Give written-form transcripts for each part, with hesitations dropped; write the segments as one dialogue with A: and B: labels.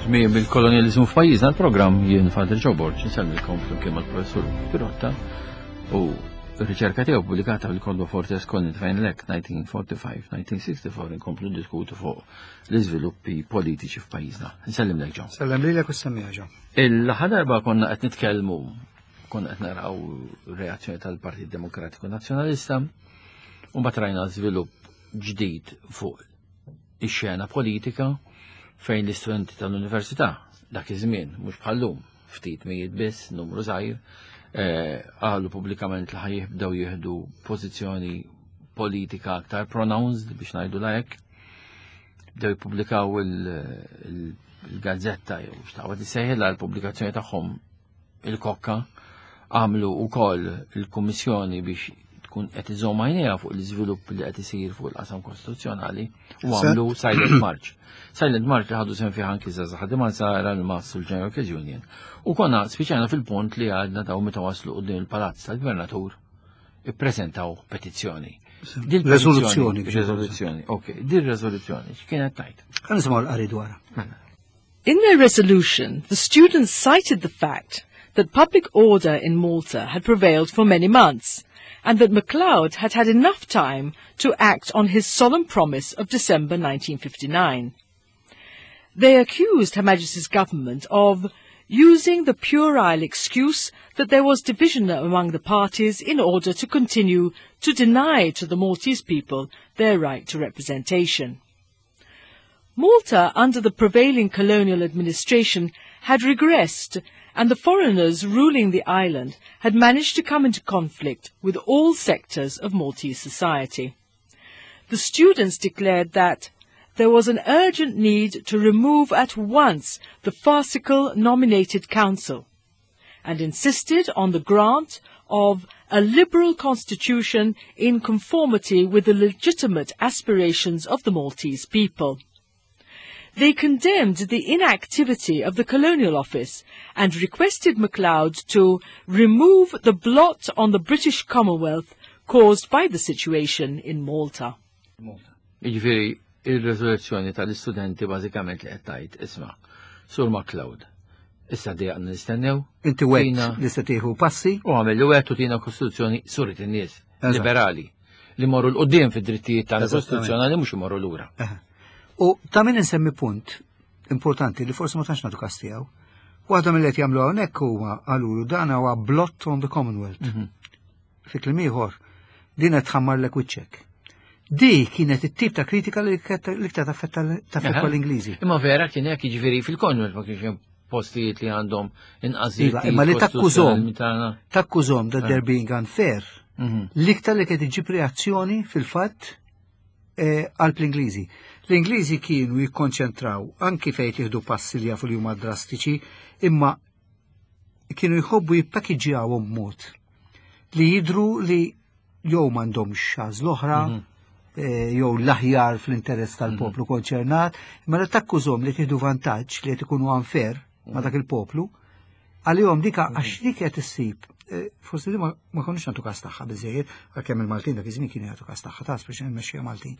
A: Żmien bil-kolonializmu f'pajjiżna l-programm jien Fadil Ġoborġ nsellilkom flimkien mal-Professur Pirotta u r-riċerka tiegħu pubblikata fil-Kolba Fortes Collins fejn lek 1945-1964 inkomplu diskutu fuq l-iżviluppi politiċi f'pajjiżna. Nsellim lek ġo.
B: Sellem lilek u semmija ġo.
A: Il-ħa darba konna qed nitkellmu, konna qed naraw reazzjoni tal-Partit Demokratiku Nazzjonalista u mbagħad rajna żvilupp ġdid fuq ix-xena politika fejn l-istudenti tal-università dak iż-żmien mhux bħallum ftit mijiet biss numru żgħir qalu pubblikament li ħajibdew jieħdu pożizzjoni politika aktar pronounced biex ngħidu hekk. Bdew jippubblikaw il-gazzetta jew x'taqgħod isejħilha l-pubblikazzjoni tagħhom il-kokka għamlu wkoll il-kummissjoni biex tkun qed iżomm għajnejha fuq l-iżvilupp li qed isir fuq il-qasam kostituzzjonali u għamlu Silent March. Silent March li ħadu sem fih anki żgħażagħ ħadima sara l-Mass u l-General Credit Union. U konna spiċċajna fil-punt li għadna daw meta waslu quddiem il-Palazz tal-Gvernatur ippreżentaw petizzjoni. Riżoluzzjoni. Okay, din riżoluzzjoni x'kienet tajt?
B: Ħa nisimgħu l-qari dwarha.
C: In their resolution, the students cited the fact that public order in Malta had prevailed for many months, and that MacLeod had had enough time to act on his solemn promise of December 1959. They accused Her Majesty's government of using the puerile excuse that there was division among the parties in order to continue to deny to the Maltese people their right to representation. Malta, under the prevailing colonial administration, had regressed, and the foreigners ruling the island had managed to come into conflict with all sectors of Maltese society. The students declared that there was an urgent need to remove at once the farcical nominated council, and insisted on the grant of a liberal constitution in conformity with the legitimate aspirations of the Maltese people. They condemned the inactivity of the Colonial Office and requested MacLeod to remove the blot on the British Commonwealth caused by the situation in Malta.
A: Jiġifieri il-riżoluzzjoni tal-istudenti bażikament li qed tgħid isma' Sur MacLeod. Issa dejaqna nistennew.
B: Inti wet li se tieħu passi.
A: U għamel wet u tina kostituzzjoni surit in-nies liberali li morru l-qudiem fid-drittijiet tal-kostituzzjonali mhux imorru lura.
B: U ta' min insemmi punt importanti li forsi ma tantx nagħtu każ tiegħu. Waħda mill-qed jagħmlu hawnhekk huma qalulu dan huwa blot on the Commonwealth. Fi kliem ieħor din qed tħammarlek wiċċek. Di kienet it-tip ta' kritika li kienet taffettwa l-Ingliżi.
A: Imma vera kien hekk jiġifieri fil-Commonwealth ma kienx hemm postijiet li għandhom inqażiet.
B: Imma li takkużhom that they're being unfair. L-iktar li kienet iġib reazzjoni fil-fatt għall-Ingliżi. L-Ingliżi kienu jikkonċentraw anki fejn jieħdu passi li jafu li huma drastiċi, imma kienu jħobbu jippakiġġjawhom b'mod li jidhru li jew m'għandhomx xażl oħra, jew l-aħjar fl-interess tal-poplu konċernat, imma li takkużhom li tieħdu vantaġġ li qed ikunu unfair ma' dak il-poplu, għalihom dika għax dik qed issib. Forsi ma konniex nagħtu każ tagħha biżejjed, għalkemm il-Maltin dak iż-żmien kienu jagħtu każ tagħha ta' speċi mmexxija Maltin.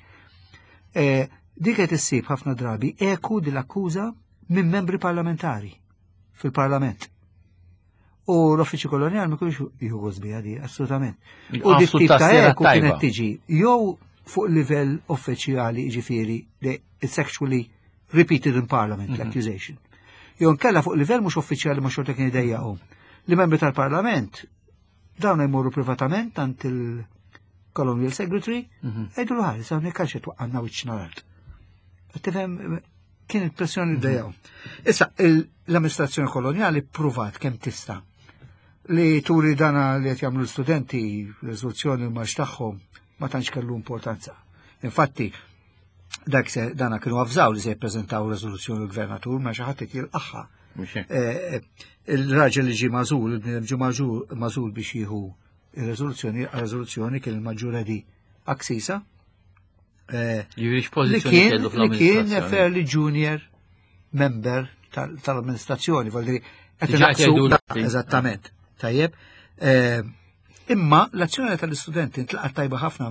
B: Dik qed issib ħafna drabi eku dil-akkuża minn membri parlamentari fil-Parlament. U l-Uffiċċju Kolonjali ma kienx jieħu gożbija di, assolutament. U dik tip ta' eku kienet tiġi jew fuq livell uffiċjali jiġifieri it's actually repeated in Parliament l-accusation. Jew nkella fuq livell mhux uffiċjali ma xorta kien idejjaqhom. Li membri tal-Parlament dawn jmorru privatament għand il-Colonial Secretary jgħidu l-ħares hawnhekk għax qed waqqgħna wiċċna l-art. Tifhem kienet pressjoni ddejjaqhom. Issa l-amministrazzjoni kolonjali pruvat kemm tista' li turi dana li qed jagħmlu l-studenti riżoluzzjoni l-marx tagħhom ma tantx kellu importanza. Infatti dana kienu avżaw li se jippreżentaw riżoluzzjoni l-Gvernatur ma xi ħadd jilqaħħa. Il-raġel li ġie magħżul, ġie magħżul biex jieħu ir-riżoluzzjoni kien il-Maġġur Edi Aksisa. Li kien fairly junior member tal-amministrazzjoni, eżattament. Tajjeb. Imma l-azzjoni tal-istudenti intlaqat tajba ħafna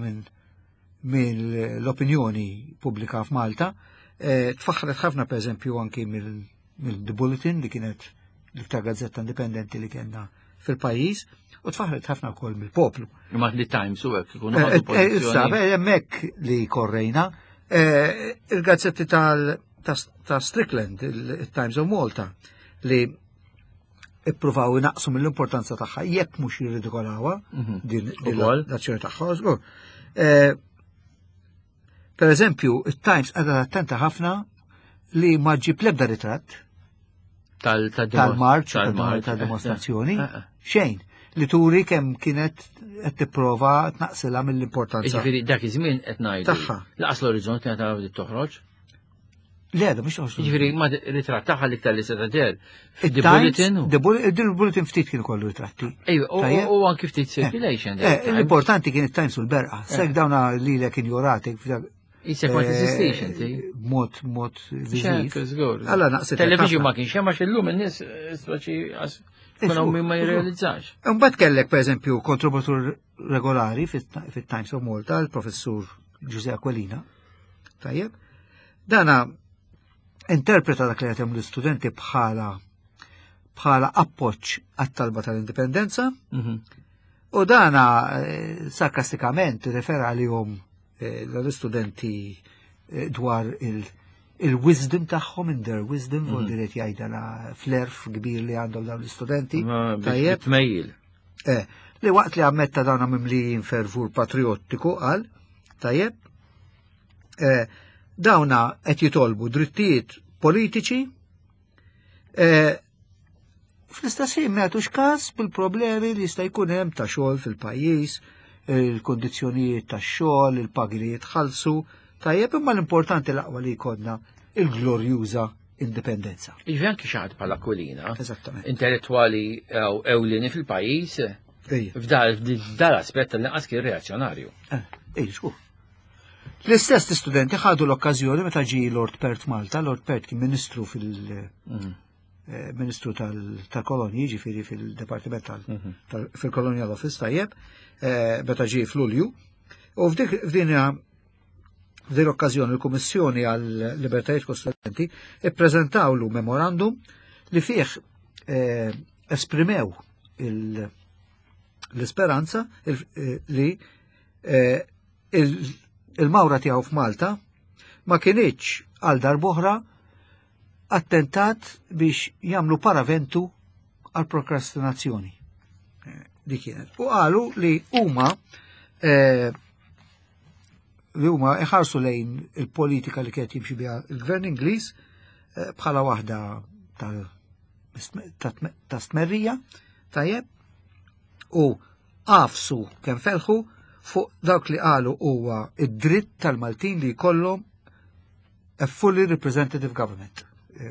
B: minn l-opinjoni pubblika f'Malta, tfaħħret ħafna pereżempju anki mill-The Bulletin li kienet l-iktar gazzetta indipendenti li kienna fil-pajjiż u tfaħret ħafna wkoll mill-poplu.
A: Ma li Times u hekk ikunu ħadu pożizzjoni.
B: Hemmhekk li korrejna il-gazzetti ta' Strickland, il-Times of Malta, li ippruvaw inaqsu mill-importanza tagħha jekk mhux jirridikolawha din l-azzjoni tagħha. Per eżempju, il-Times għadha attenta ħafna li ma ġib l-ebda ritratt tal-marċ, tal-demonstrazzjoni, xejn, li turi kemm kienet qed tipprova tnaqsilha mill-importanza.
A: Ġifieri dak iż-żmien qed ngħidu. Laqas l-orizzont kienet taraw toħroġ.
B: Le, da mhux toħroġ.
A: Ġifieri ma ritratt tagħha l-iktar li se tagħder. Il-Bulletin.
B: Il-Bulletin ftit kien kollu ritratti.
A: U anke ftit circulation.
B: L-importanti kien it-Times u l-Berqa. Sek dawna lilek injoratek
A: Isek ma t-esistix,
B: Mod Alla naqsit.
A: Television ma kienx hemm għax illum in-nies speċi kienu min ma jirrealizzax.
B: Imbagħad kellek pereżempju kontributur regolari fit-Times of Malta, il-professur Giuseppe Aquilina. Tajjeb. Dana interpreta dak li qed hemm l-istudenti bħala appoġġ għat-talba tal-indipendenza. U dana sarkastikament refera għalihom l-studenti dwar il-wisdom tagħhom, in their wisdom, u diret jgħidha flerf kbir li għandhom dawn l-istudenti.
A: Tajjeb. Tmejjil.
B: Li waqt li ammetta dawna mimlijin fervur patriottiku qal, tajjeb, dawna qed jitolbu drittijiet politiċi fl-istess ħin ma jagħtux każ bil-problemi li jista' jkun hemm ta' xogħol fil-pajjiż, il-kondizzjonijiet tax-xogħol, il-pagi li jitħallsu, tajjeb imma l-importanti l-aqwa li jkollna il-glorjuża indipendenza.
A: Iġvi anki xaħat bħala Aquilina.
B: Eżattament.
A: Intellettwali ewlieni fil-pajjiż f'dal aspett tal-inqas kien reazzjonarju.
B: Xkur. L-istess studenti ħadu l-okkażjoni meta ġi Lord Pert Malta, Lord Pert kien ministru Ministru tal-kolonji, ġifiri fil-Departiment fil-Colonial Office, tajjeb, meta ġi f'Lulju. U f'din l-okkazjoni l-Kummissjoni għal-Libertajiet Kostituenti ippreżentawlu memorandum li fih esprimew l-isperanza li il-mawra tiegħu f'Malta ma kienieċ għal darbohra attentat biex jamlu paraventu għal prokrastinazzjoni. Di kienet. U għalu li huma iħarsu lejn il-politika li kienet jimxi biha il-Gvern Ingliż bħala waħda ta' stmerrija, tajjeb, u għafsu kemm felħu fuq dawk li qalu huwa id-dritt tal-Maltin li jkollhom a fully representative government.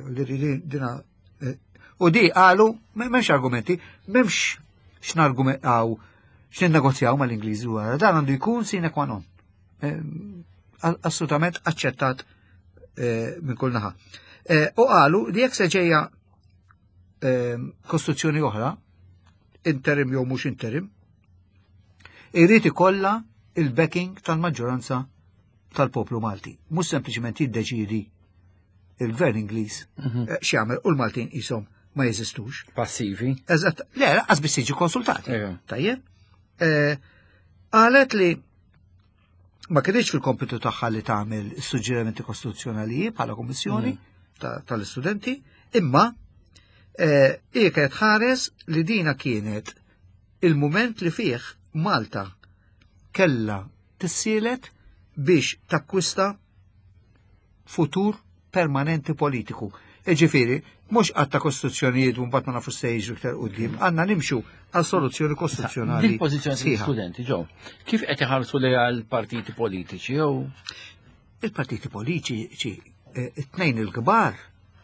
B: U di għalu, memx argumenti, memx x'nargumentaw, x'ninnegozjaw mal-Ingliżi wara, dan għandu jkun sine qua non. Assolutament aċċettat minn kull naħa. U għalu li jekk se ġejja kostituzzjoni oħra, interim jew mhux interim, irrid ikollha il-backing tal-maġġoranza tal-poplu Malti. Mhux sempliċement jiddeċiedi il-Gvern Ingliż x'jagħmel u l-Maltin qishom ma jeżistux.
A: Passivi.
B: Eżatt. Le, laqqas biss jiġu konsultati. Tajjeb. Qalet li ma kienx fil-kompitu tagħha li tagħmel is-suġġerimenti kostituzzjonali bħala kummissjoni tal-istudenti, imma hija kienet ħares li dina kienet il-mument li fih Malta kella tissielet biex takkwista futur permanenti politiku. Ġifieri, mhux għatta kostituzzjonijiet u mbagħad ma nafu se jiġu iktar quddiem, għandna nimxu għal soluzzjoni kostituzzjonali.
A: Il-pożizzjoni tal-studenti ġew. Kif qed iħarsu lejn għall-partiti politiċi jew?
B: Il-partiti politiċi it-tnejn il-kbar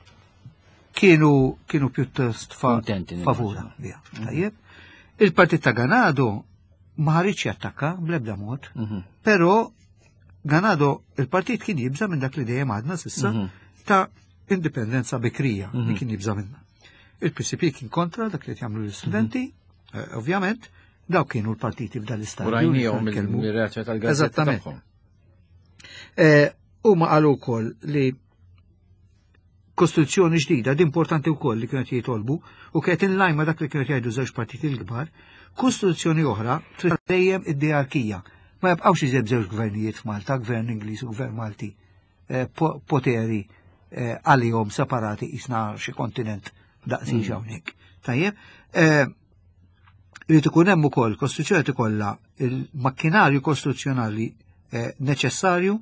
B: kienu pjuttost favura. Tajjeb. Il-partit ta' Ganado ma ħaritx jattakka bl-ebda mod, però Ganado il-partit kien jibża minn dak li dejjem għadna s'issa ta' indipendenza bikrija li kien jibża minna. Il-PCP kien kontra dak li jagħmlu l-istudenti, ovvjament, daw kienu l-partiti f'dan l-istadju.
A: Rajnijhom il-reazzjoni tal-gazzetta tagħhom.
B: Huma qalu wkoll li kostituzzjoni ġdida, importanti wkoll li kienet jitolbu u kienet inlajma dak li kienet jgħidu żewġ partiti l-kbar, kostituzzjoni oħra trid dejjem id-diarkija. Ma jibqgħux iżeb żewġ gvernijiet f'Malta, gvern Ingliż u gvern Malti, poteri għalihom separati isna xi kontinent daqsi hawnhekk. Tajjeb, irid ikun hemm ukoll kostituzzjoni tikollha il-makkinarju kostituzzjonali neċessarju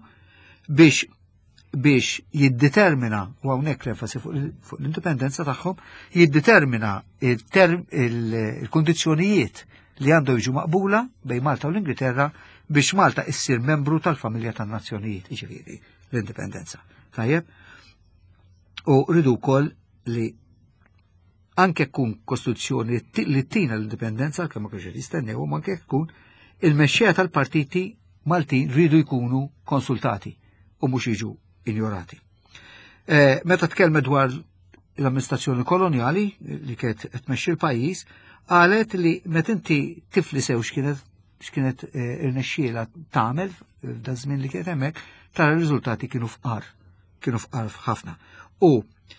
B: biex jiddetermina, u hawnhekk l-enfasi fuq l-indipendenza tagħhom, jiddetermina il-kundizzjonijiet li għandu jiġu maqbula bejn Malta u l-Ingilterra biex Malta issir membru tal-familja tan-nazzjonijiet, jiġifieri l-indipendenza. Tajjeb? U rridu wkoll li anke tkun kostituzzjoni li tina l-indipendenza kemm ma kienx jistennew, ma anke tkun il-mexxejja tal-partiti Maltin rridu jkunu konsultati u mhux jiġu ignorati. Meta tkellmet dwar l-amministrazzjoni koloniali li kienet qed tmexxi l-pajjiż, qalet li meta inti tifli sew x'kienet irnexxiela tagħmel f'da żmien li kienet hemmhekk, tara r-riżultati kienu fqar ħafna. U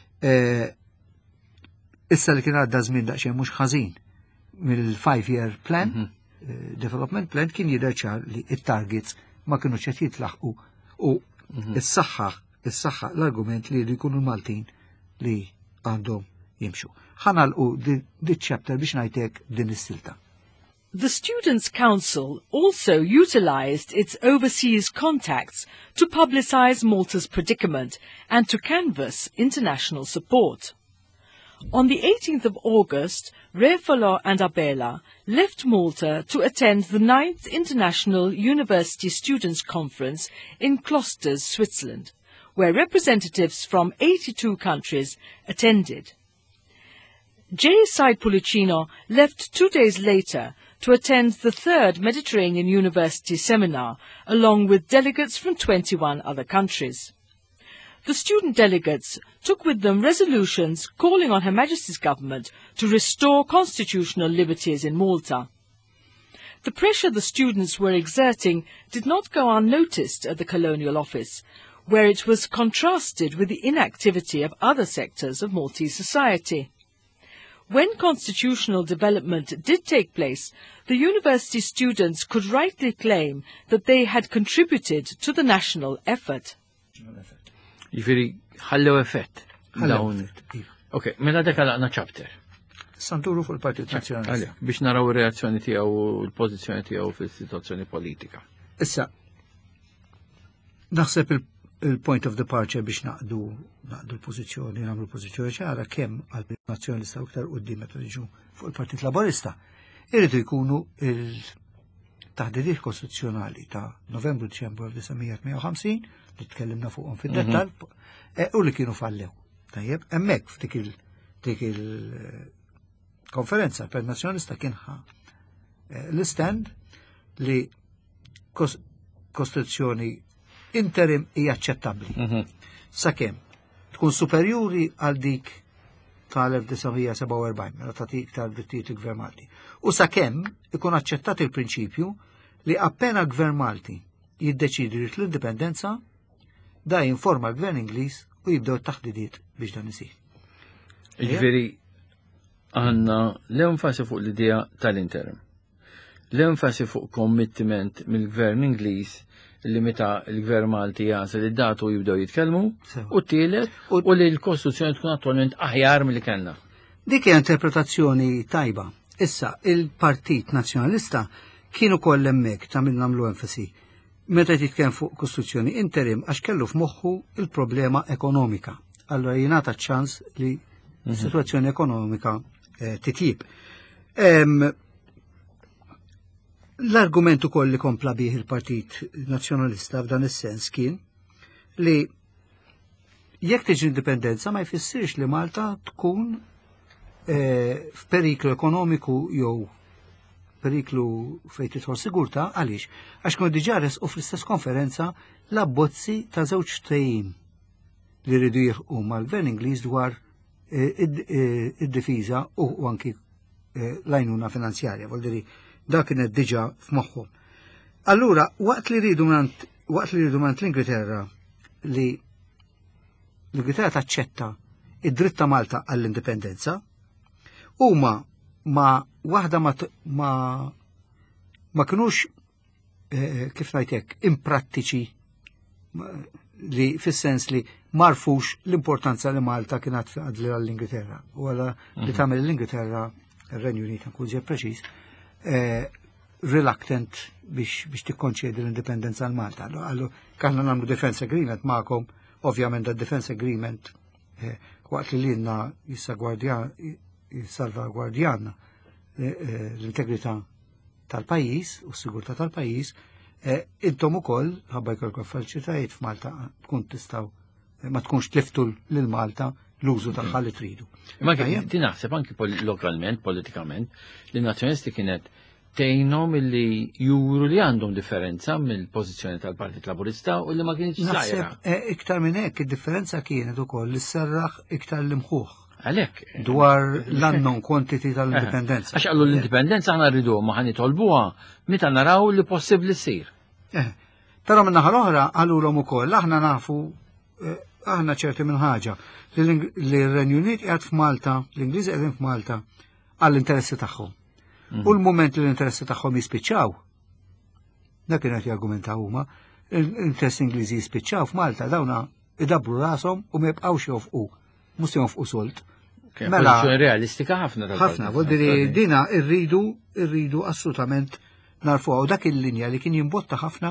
B: issa li kien għadda żmien daqsxejn mhux ħażin mill-5-year plan, development plan, kien jidher ċar li it-targets ma kienu qed jitlaħqu u is-saħħa l-argument li jkunu l-Maltin li għandhom jimxu. Ħanalqu dit-chapter biex ngħidlek din is-silta.
C: The Students' Council also utilized its overseas contacts to publicize Malta's predicament and to canvass international support. On the 18th of August, Refalo and Abela left Malta to attend the 9th International University Students' Conference in Klosters, Switzerland, where representatives from 82 countries attended. J. Said Pulicino left 2 days later to attend the 3rd Mediterranean University Seminar, along with delegates from 21 other countries. The student delegates took with them resolutions calling on Her Majesty's government to restore constitutional liberties in Malta. The pressure the students were exerting did not go unnoticed at the Colonial Office, where it was contrasted with the inactivity of other sectors of Maltese society. When constitutional development did take place, the university students could rightly claim that they had contributed to the national effort.
A: Jifiri, ħallew effett. Ok, mela dek għalaqna chapter.
B: Santuru fuq il-Partit Nazzjonali.
A: Biex naraw ir-reazzjoni tiegħu u l-pożizzjoni tiegħu fis-sitwazzjoni politika.
B: Issa, naħseb il-point of departure biex naqdu l-pożizzjoni, nagħmlu l-pożizzjoni ċara kemm għall-Partit Nazzjonalista u iktar quddiem meta jiġu fuq il-Partit Laborista. Iridu jkunu il-taħdidiet kostituzzjonali ta' Novembru-Diċembru 1958 li tkellimna fuqhom fid-dettall u li kienu fallew. Tajjeb, hemmhekk f'dik il-konferenza internazzjonalista kien l-istand li kostituzzjoni interim hija aċċettabbli. Sakemm tkun superjuri għal dik tal-1947 meta tagħti iktar drittijiet il-Gvern Malti. U sakemm ikun aċċettat il-prinċipju li appena Gvern Malti jiddeċidi l-indipendenza da jinforma l-Gvern Ingliż u jibdew taħdidiet biex dan isir.
A: Ġifieri għandna l-enfasi fuq l-idea tal-interim. L-enfasi fuq commitment mill-Gvern Ingliż li meta l-Gvern Malti jasel id-datu jibdew jitkellmu u t-tielet u li l-Kostituzzjoni tkun attwalment aħjar milli kellna.
B: Dik hija interpretazzjoni tajba. Issa il-Partit Nazzjonalista kienu koll hemmhekk ta' min nagħmlu enfasi meta jitkellem fuq kostituzzjoni interim għax kellu f'moħħu il-problema ekonomika. Allora jingħata ċans li s-sitwazzjoni ekonomika titjib. L-argument ukoll li kompla bih il-Partit Nazzjonalista f'dan is-sens kien li jekk tiġi indipendenza ma jfissirx li Malta tkun f'periklu ekonomiku jew periklu fejn tidħol sigurtà għaliex għax kienu diġà resqu fl-istess konferenza l-abbozzi ta' żewġ ftehim li rridu jilħqu mal-Gvern Ingliż dwar id-difiża u anki l-għajnuna finanzjarja, voldiri dak kienet diġà f'moħħhom. Allura waqt li rridu mant l-Ingilterra li l-Ingilterra taċċetta id-dritt ta' Malta għall-indipendenza, huma waħda ma kinux kif ngħidlek imprattiċi li fis-sens li marfux l-importanza li Malta kienet għadli għall-Ingilterra. U għala li tagħmel l-Ingilterra, ir-Renju Unit nkun ġej preċiż, reluctant biex tikkonċedi l-indipendenza għal Malta. Għallu kanna nagħmlu defense agreement magħkom, ovvjament da defense agreement waqt li lilna jissalvagwardjanna l-integrità tal-pajjiż u s-sigurtà tal-pajjiż, intom ukoll ħabba jkollkom faċilitajiet f'Malta tkun tistgħu ma tkunx tliftu lil Malta l-użu tagħha li tridu.
A: Ma ti naħseb anki lokalment, politikament, li nazzjonisti kienet tgħinhom illi juru li għandhom differenza mill-pożizzjoni tal-Partit Laburista u li ma kienx żgħira.
B: Naħseb iktar minn hekk id-differenza kienet ukoll li sserraħ iktar l-imħuħ.
A: Għalhekk.
B: Dwar l-unknown quantity tal-indipendenza.
A: Għax qallu l-indipendenza aħna rridu ma ħan nitolbuha meta naraw li possibbli ssir.
B: Però minn naħa l-oħra għallulhom ukoll aħna nafu aħna ċerti minn ħaġa li l-Renju Unit qiegħed f'Malta, l-Ingliżi qegħdin f'Malta għall-interessi tagħhom. U l-moment li l-interessi tagħhom jispiċċaw, dak kienet jargumentaw huma, l-interessi Ingliżi jispiċċaw f'Malta dawna idabru rashom u ma jibqgħux jofqu, mhux jonfqu solt.
A: Mela realistika ħafna.
B: Ħafna, vuol dina irridu assolutament narfuha u dak il-linja li kien jimbotta ħafna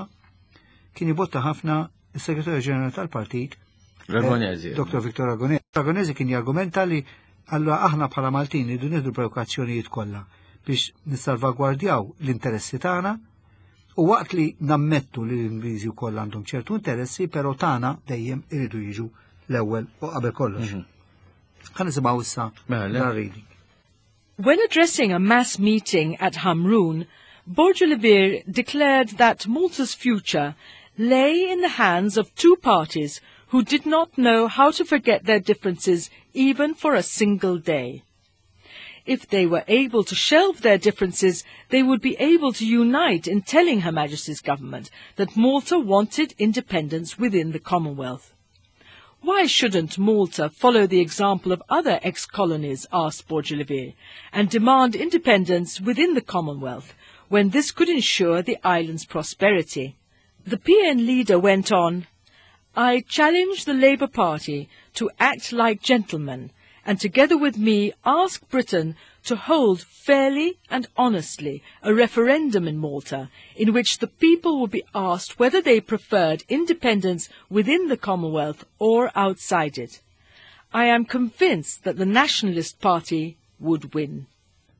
B: il-Segretarju Ġenerali tal-Partit, Dr. Victor Aragonesi. Aragonesi kien jargumenta li allura aħna bħala Maltin idu nieħdu preokkazzjonijiet kollha biex nissalvagwardjaw l-interessi tagħna u waqt li nammettu li l-Ingliżi wkoll għandhom ċertu interessi, però tagħna dejjem iridu jiġu l-ewwel u qabel kollox. Ħanisimgħu issa reading.
C: When addressing a mass meeting at Hamrun, Borgelivir declared that Malta's future lay in the hands of two parties who did not know how to forget their differences even for a single day. If they were able to shelve their differences, they would be able to unite in telling Her Majesty's government that Malta wanted independence within the Commonwealth. Why shouldn't Malta follow the example of other ex-colonies, asked Borgelivir, and demand independence within the Commonwealth, when this could ensure the island's prosperity? The PN leader went on, I challenge the Labour Party to act like gentlemen and together with me ask Britain to hold fairly and honestly a referendum in Malta in which the people would be asked whether they preferred independence within the Commonwealth or outside it. I am convinced that the Nationalist Party would win.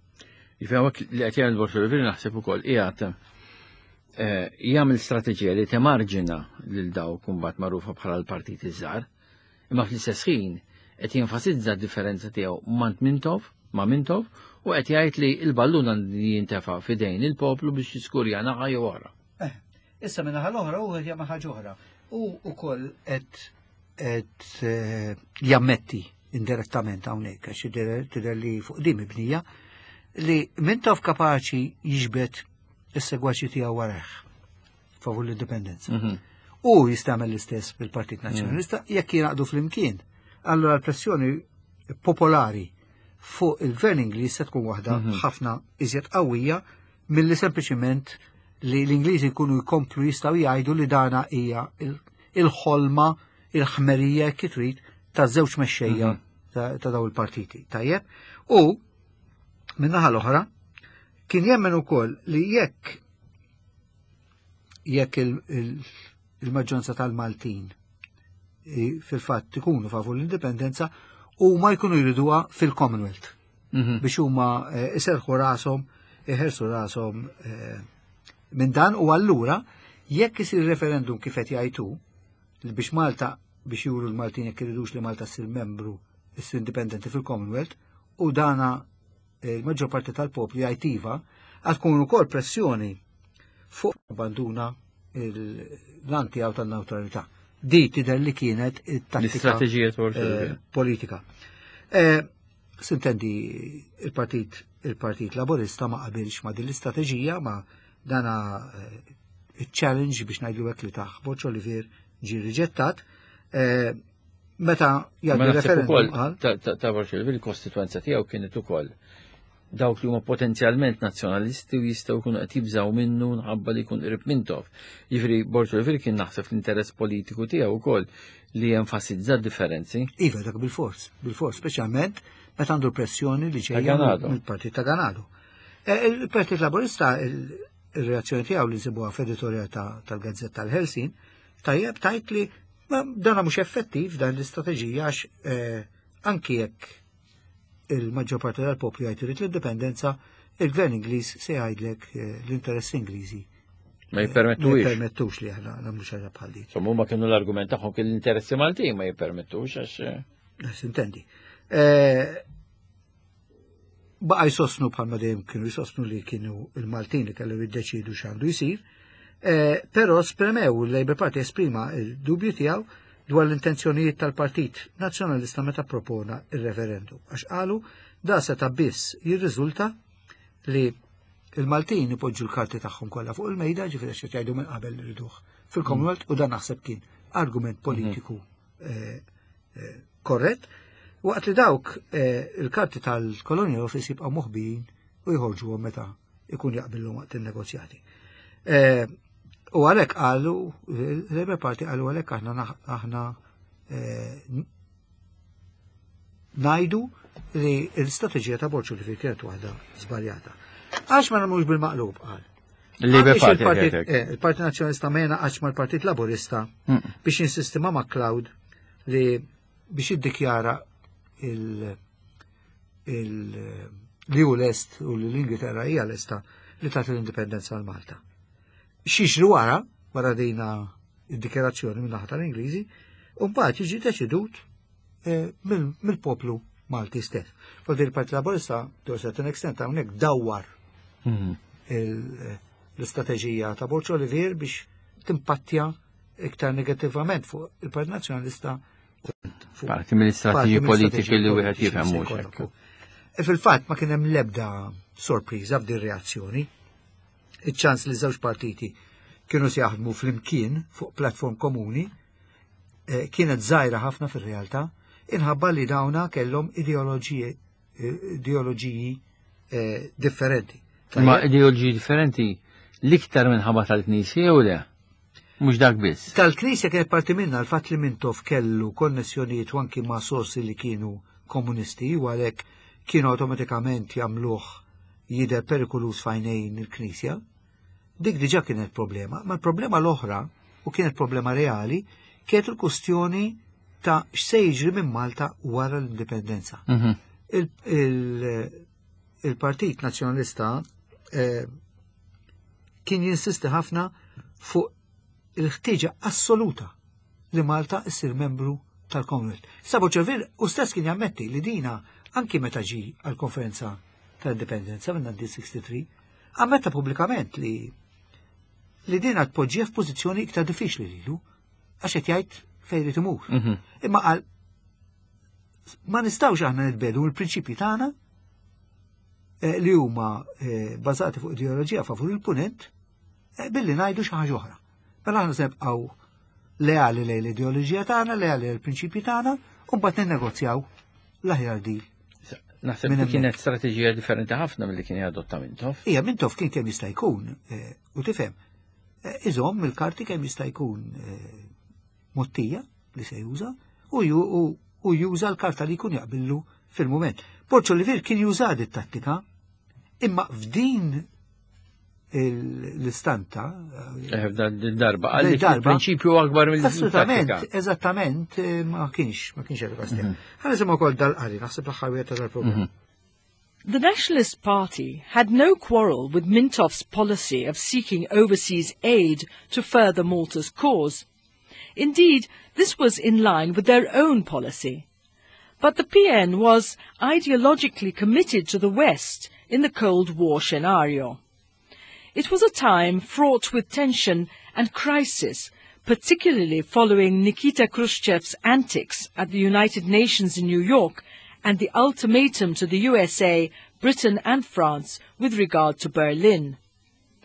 A: Jagħmel strateġija li temarġina lil daw kumbat magħrufa bħala l-partit iż-żgħar, imma fl-istess ħin qed jenfasizza d-differenza tiegħu ma' Mintov u qed jgħid li l-ballun għandu jintefa' f'idejn il-poplu biex jiskurja naħa jew wara.
B: Issa minn naħa l-oħra u qed jagħmel ħaġa oħra. U wkoll qed jammetti indirettament hawnhekk għax tidher li fuq din mibnija li Mintov kapaċi jiġbed is-segwaċi tiegħu warah favur l-indipendenza. U jistagħmel l-istess bil-Partit Nazzjonalista jekk jingħaqdu flimkien. Allura l-pressjoni popolari fuq il-Gvern Ingliż se tkun waħda ħafna iżjed qawwija milli sempliċiment li l-Ingliżi jkunu jkomplu jistgħu jgħidu li dana hija il-ħolma, il-ħmerija kif trid taż-żewġ mexxejja ta' daw il-partiti. Tajjeb? U min-naħa l-oħra kien jemmen ukoll li jekk il-maġġoranza tal-Maltin fil-fatt ikunu favur l-indipendenza u ma jkunu jriduha fil-Commonwealth biex huma iserħu rashom, iħersu rashom minn dan u allura jekk isir referendum kif qed jgħidu biex Malta biex juru l-Maltin jekk iridux li Malta ssir membru issir indipendenti fil-Commonwealth u dana il-maġġor parti tal-poplu jgħid għad tkun ukoll pressjoni fuq abbanduna l-antijaw tal-neutralità. Di tidher li kienet it-tattika politika. Sintendi il-Partit Laburista ma qabilx ma din l-istrateġija ma dana il-challenge biex ngħidu hekk li taħ Borgelivir ġie riġettat. meta jgħaddi referendum
A: ta' Borċelli il-kostituenza tiegħu kienet ukoll dawk li huma potenzjalment nazzjonalisti u jistgħu jkunu qed jibżgħu minnu nħabba li jkun qrib mintof. Jiġri Borċelli kien naħseb l-interess politiku tiegħu wkoll li jenfasizza differenzi.
B: Iva dak bil-fors, speċjalment meta għandu pressjoni li ġejja mill-Partit ta' Ganado. Il-Partit Laburista il-reazzjoni tiegħu li nsibuha f'editorja tal-Gazzetta tal-Helsin tajjeb tajt li dana mhux effettiv dan l-istrateġija għax anki jekk il-maġġor parti tal-poplu jgħid irid l-indipendenza, il-Gvern Ingliż se jgħidlek l-interessi Ingliżi
A: ma jippermettux
B: li aħna nagħmlu xi ħaġa bħal dik.
A: Insomma huma kienu l-argument tagħhom kien l-interessi Maltin ma jippermettux għax.
B: Intendi. Baqa jsostnu bħalma dejjem kienu jsostnu li kienu il-Maltin li kellu jiddeċidu x'għandu jsir, però spremew il-Labour Party esprima il-dubju tiegħu dwar l-intenzjonijiet tal-Partit Nazzjonalista meta propona il-referendum. Għax qalu da seta' biss jirriżulta li il-Maltin ipoġġu l-karti tagħhom kollha fuq il-mejda ġifieri xi jgħidu minn qabel iriduh fil-Commonwealth u dan naħseb kien argument politiku korrett waqt li dawk il-karti tal-Colonial Office jibqgħu moħbin u jħorġuhom meta ikun jaqbilhom waqt in-negozjati. U għalek għallu, il-Labour Party għallu għalek aħna najdu li l-istrateġija ta' Borċelli kienet waħda żbaljata. Għax ma namux bil-maqlub għal. Il-Partit Nazzjonalista mena għax ma l-Partit Laburista biex jinsistima ma' Cloud li biex jiddikjara li u l-est u l-Ingilterra hija l-esta li tagħti l-indipendenza għal Malta. Xiexru wara dejna id-dikjerazzjoni minn naħa tal-Ingliżi, u mbagħad jiġi deċidut mill-poplu Malti stess. Fol il-Partit Laburista to a certain extent hawnhekk dawwar l-istrateġija ta' Borċ Olivier biex timpattja iktar negattivament fuq il-Partit Nazzjonalista.
A: Parti mill-istrateġiji politiċi li wieħed jifhem mhux.
B: Fil-fatt ma kien hemm l-ebda sorpriża f'din reazzjoni. Iċ-ċans li żewġ partiti kienu se jaħdmu fl-imkien fuq platform komuni kienet żgħira ħafna fir-realtà inħabba li dawna kellhom ideoloġiji differenti.
A: Ma ideoloġiji differenti l-iktar minħabba tal-Knisja jew le? Mhux dak biss.
B: Tal-Knisja kienet parti minna l-fatt li Mintoff kellu konnessjonijiet anki ma' sorsi li kienu komunisti u għalhekk kienu awtomatikament jagħmluh jidher perikolus fajnejn il-Knisja, dik diġà kienet problema, ma l-problema l-oħra, u kienet problema reali, kienet il-kustjoni ta' x'se jiġri minn Malta wara l-indipendenza. Il-Partit Nazzjonalista kien jinsisti ħafna fuq il-ħtieġa assoluta li Malta issir membru tal-Commonwealth. Sabu ċervil, u stess kien jammetti li dina anki meta ġi għal-konferenza tal-indipendenza minn 1963, ammetta pubblikament li dina tpoġġija f'pożizzjoni iktar diffiċli lilu, għax qed jgħid fejn irid imur. Imma qal ma nistgħux aħna nitbedu mill-prinċipji tagħna li huma bażati fuq ideoloġija favur il-punent billi ngħidu xi ħaġa oħra. Mela aħna se nibqgħu leali lejn l-ideoloġija tagħna, leali l-prinċipji tagħna, u mbagħad ninnegozjaw l-aħjar dil.
A: Naħseb li kienet strateġija differenti ħafna milli kien jadotta Mintoff.
B: Ija, Mintoff kien kemm jista' jkun, u tifhem, iżomm il-karti kemm jista' jkun mottija li se juża u juża l-karta li jkun jaqbillu fil-mument. Borċ Olivier kien juża dit-tattika, imma f'din l-istanta.
A: Darba, għalli il-prinċipju akbar mill-tattika.
B: Eżattament, ma kienx għal-għastem. Għalli semma kol dal-għalli, naħseb l-ħarwiet tal-program.
C: The Nationalist Party had no quarrel with Mintoff's policy of seeking overseas aid to further Malta's cause. Indeed, this was in line with their own policy. But the PN was ideologically committed to the West in the Cold War scenario. It was a time fraught with tension and crisis, particularly following Nikita Khrushchev's antics at the United Nations in New York and the ultimatum to the USA, Britain and France with regard to Berlin.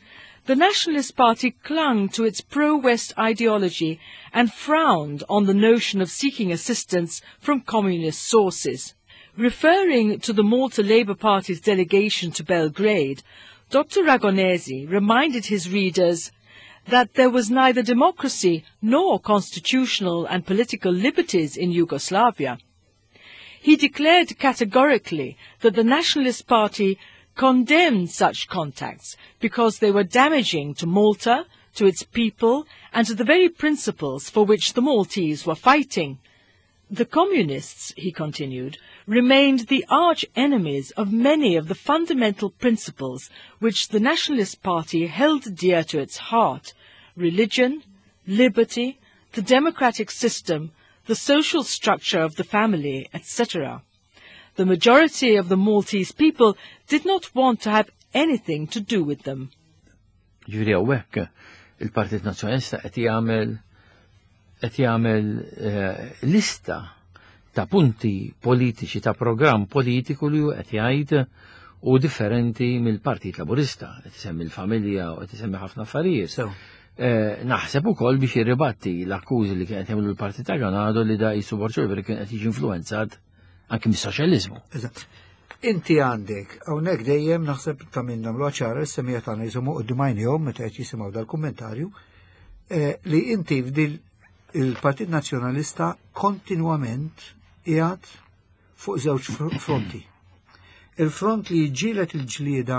C: the Nationalist Party clung to its pro-West ideology and frowned on the notion of seeking assistance from communist sources. Referring to the Malta Labour Party's delegation to Belgrade, Dr. Ragonesi reminded his readers that there was neither democracy nor constitutional and political liberties in Yugoslavia. He declared categorically that the Nationalist Party condemned such contacts because they were damaging to Malta, to its people, and to the very principles for which the Maltese were fighting. The Communists, he continued, remained the arch enemies of many of the fundamental principles which the Nationalist Party held dear to its heart: religion, liberty, the democratic system, the social structure of the family, etc. The majority of the Maltese people did not want to have anything to do with them.
A: Ġifieri hawnhekk il-Partit Nazzjonalista qed jagħmel lista ta' punti politiċi ta' programm politiku li qed jgħid u differenti mill-Partit Laburista, qed isemmi l-familja u qed isemmi ħafna affarijiet. Naħseb ukoll biex jirribatti l-akkużi li kienet jagħmlu l-Partit ta' Granado li da jisu Borġovi kien qed jiġi influenzat anke mis-soċjaliżmu.
B: Eżatt. Inti għandek hawnhekk dejjem naħseb ta' minn nagħmlu ċara s-semija tagħna jiżomu quddiem għajnejhom meta qed jisimgħu dal-kummentarju li inti f'dil il-Partit Nazzjonalista kontinwament qiegħed fuq żewġ fronti. Il-front li jġielet il-ġlieda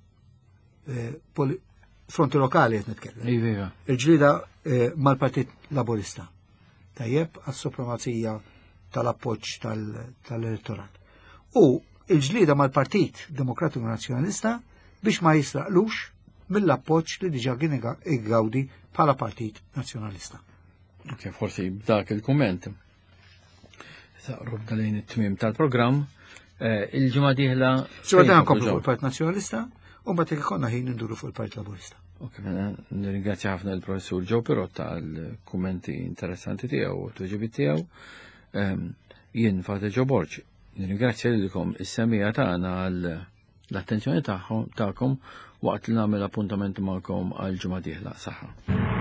B: fronti lokali qed nitkellem. Il-ġlieda mal-Partit Laburista. Tajjeb għas-supremazija tal-appoġġ tal-elettorat. U il-ġlieda mal-Partit Demokratiku Nazzjonalista biex ma jisraqlux mill-appoġġ li diġà kien igawdi bħala Partit Nazzjonalista.
A: Forsi b'dak il-kumment. Saqrub dalejn it-tmiem tal-programm, il-ġimgħa dieħla.
B: Ġimgħa nkomplu fuq il-Partit Nazzjonalista u mbagħad jekk ikollna ħin induru fuq il-Partit Laburista.
A: Nirringrazzja ħafna l-Professur Joe Pirotta għall-kummenti interessanti tiegħu u t-tweġibiet tiegħu. Jien Fader Joe Borġ, nirringrazzja lilkom is-semija tagħna għall-attenzjoni tagħkom waqt li nagħmel appuntamenti magħkom għal ġimgħa dieħla. Saħħa.